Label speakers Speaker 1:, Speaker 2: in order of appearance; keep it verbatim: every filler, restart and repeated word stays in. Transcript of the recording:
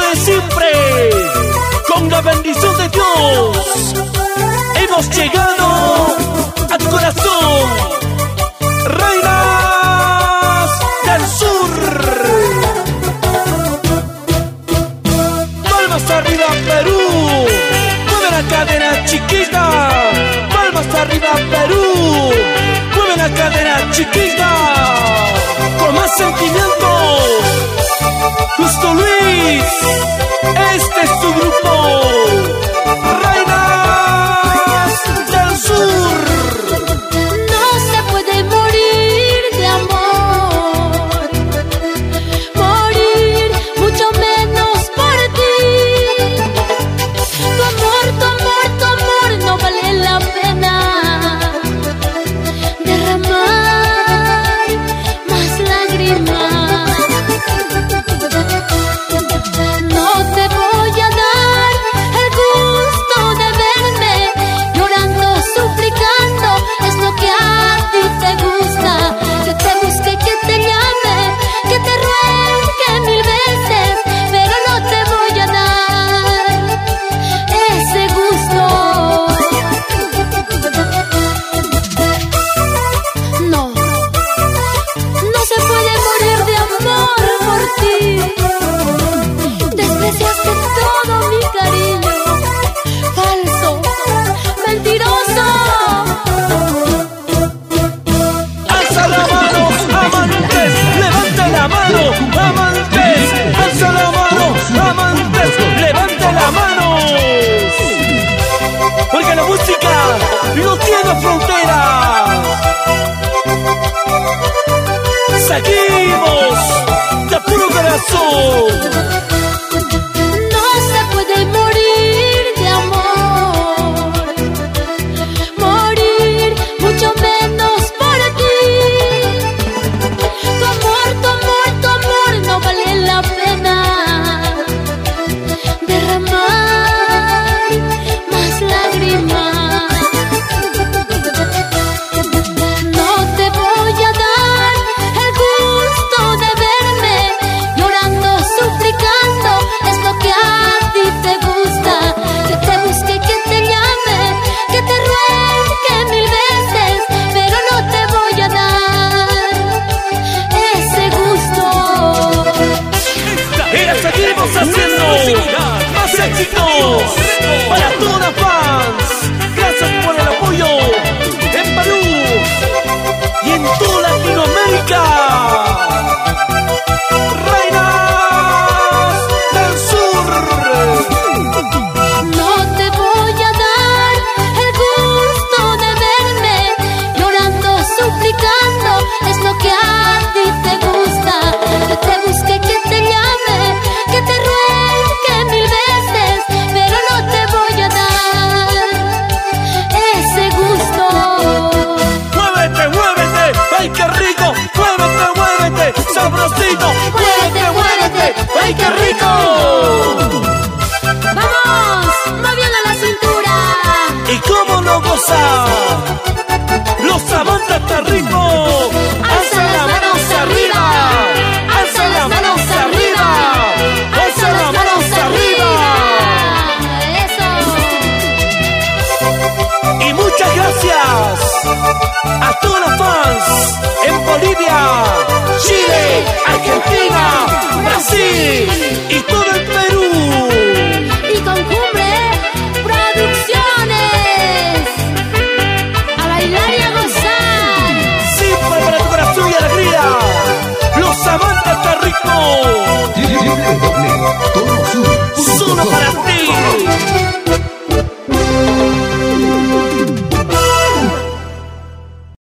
Speaker 1: de siempre, con la bendición de Dios, hemos llegado a tu corazón, reinas del sur. Palmas arriba, Perú, mueve la cadena chiquita. Palmas arriba, Perú, mueve la cadena chiquita. Con más sentimiento, Justo Luis, este es tu grupo, Reinas del Sur.
Speaker 2: No se puede morir de amor, morir mucho menos por ti. Tu amor, tu amor, tu amor no vale la pena derramar más lágrimas.
Speaker 1: Porque la música no tiene fronteras. Seguimos de puro corazón.
Speaker 2: No se puede morir de amor, morir mucho menos por ti. Tu amor, tu amor, tu amor no vale la pena derramar lágrimas. No te voy a dar el gusto de verme llorando, suplicando. Es lo que a ti te gusta, que te busque, que te llame, que te ruegue mil veces, pero no te voy a dar ese gusto.
Speaker 1: Y seguimos haciendo más éxitos para todas fans. Gracias por el apoyo en Perú y en toda Latinoamérica. Reinas del Sur.
Speaker 2: No te voy a dar el gusto de verme llorando, suplicando. Es lo que a ti te gusta, que te busque, que te llame, que te ruegue mil veces, pero no te voy a dar ese gusto.
Speaker 1: Muévete, muévete, ay qué rico. Muévete, muévete, sabrosito. Muévete, muévete, ay qué rico.
Speaker 2: Vamos, moviendo la cintura.
Speaker 1: ¿Y cómo no gozar? Los amantes de ritmo. Alza las manos arriba. Alza las manos arriba. Alza las manos arriba.
Speaker 2: Eso.
Speaker 1: Y muchas gracias a todos los fans en Bolivia, Chile, Argentina, Brasil y todo